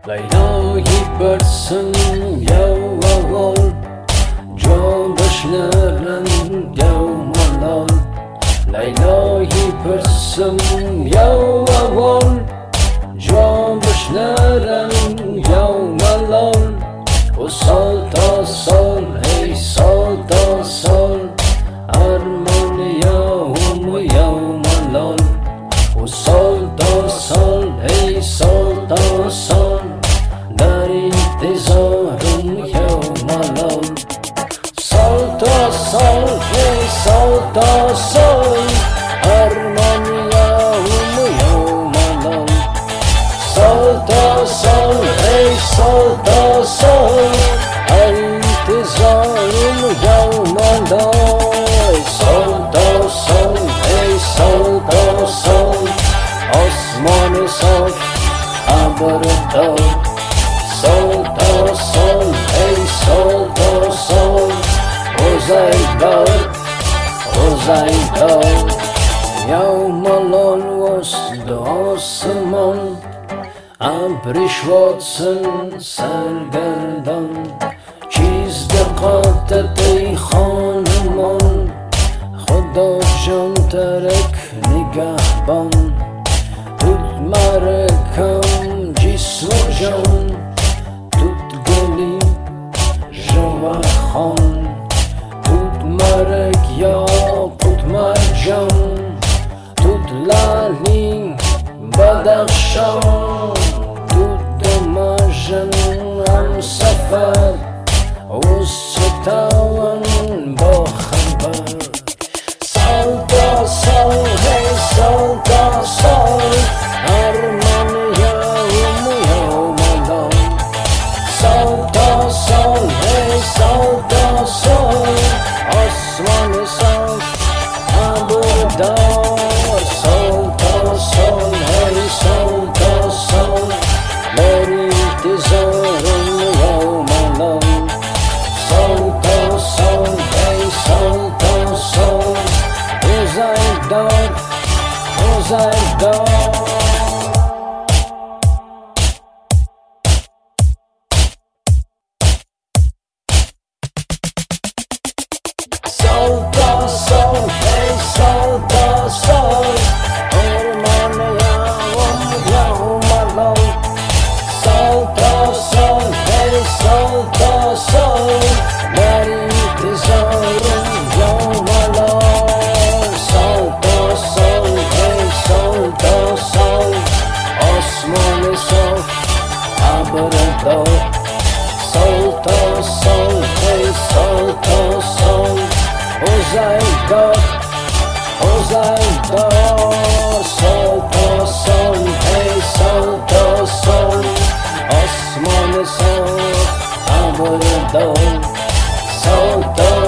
Leyla'yı börsün yavval Cöbüşlerin yavmalal Leyla'yı börsün yavval Cöbüşlerin yavmalal O sol da sol ey sol da sol Arman yavmu yavmalal O sol da sol ey sol da sol در انتظارم یومالال سال تا سال ای سال تا سال ارمان یومالال سال تا سال ای سال تا سال انتظارم یومالال سال تا سال ای سال تا سال آسمان صاف ابر دار Sol da sol, ey sol da sol Uzaydar, uzaydar Yawmalal wast osman Abrishwatsen sargardan Chizde qatat ey khaneman Khuda jan tarak nigahban Tud marakam jism و جان خان توت مرگ یا توت مرجان توت لالی بدخشان توت دماجن هم سفر و ستاون با خبر سال تا سال هی سال تا سال ارمان یوم یومالال سال تا سال سال تا سال آسمان صاف ابردار سال تا سال ای سال تا سال در انتظارم یومالال سال تا سال ای سال تا سال روزگار روزگار Sol da sol, ey sol da sol Orman yağım yağmalal Sol da sol, ey sol da sol Ver intizarım yağmalal Sol da sol, ey sol da sol Osman-ı sof, abrdar Sol da sol, ey sol da sol Uzaydar, uzaydar Sol da sol, ey sol da sol Osman-ı sof, abrdar Sol da